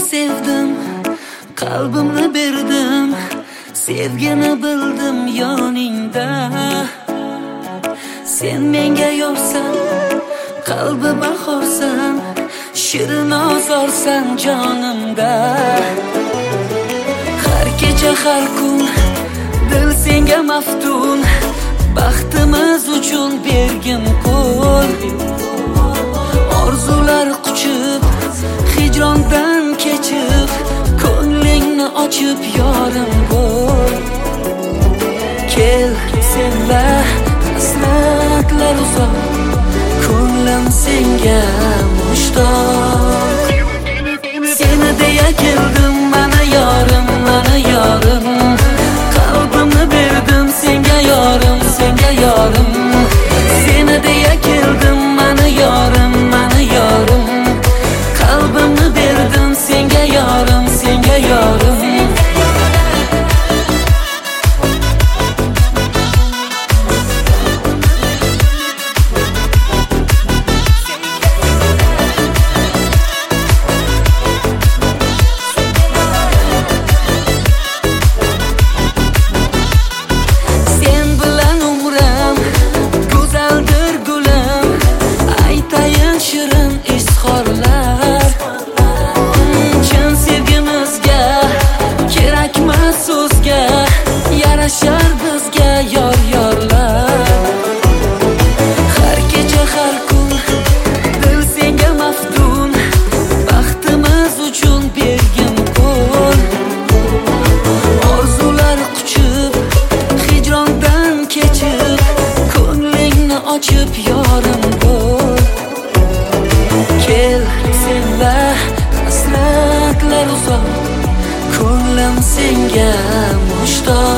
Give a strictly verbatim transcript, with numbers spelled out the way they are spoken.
sevdim, qalbimni berdim, sevgini bildim yoningda. Sen menga yorsan, qalbi bahorsan, shirin ozorsan jonimda. Har kecha har kun dil senga maftun, baxtimiz uchun bergim qo'l. Orzular quchib, hijrondan kechib, ko'nglingni ochib yorim bo'l. Kel senla hasratlar uzoq, ko'nglim senga mushtoq. Seni deya keldim, mana yorim, mana yorim, qalbimni berdim senga yorim, senga yorim. Seni deya keldim, mana yorim, mana yorim, qalbimni berdim senga yorim, senga yorim. Yarashar bizga yor yorlar. Har kecha har kun dil senga maftun, baxtimiz uchun bergim qo'l. Orzular quchib, hijrondan kechib, ko'nglingni ochib yorim bo'l. Kel senla hasratlar uzoq, ko'nglim senga mushtoq.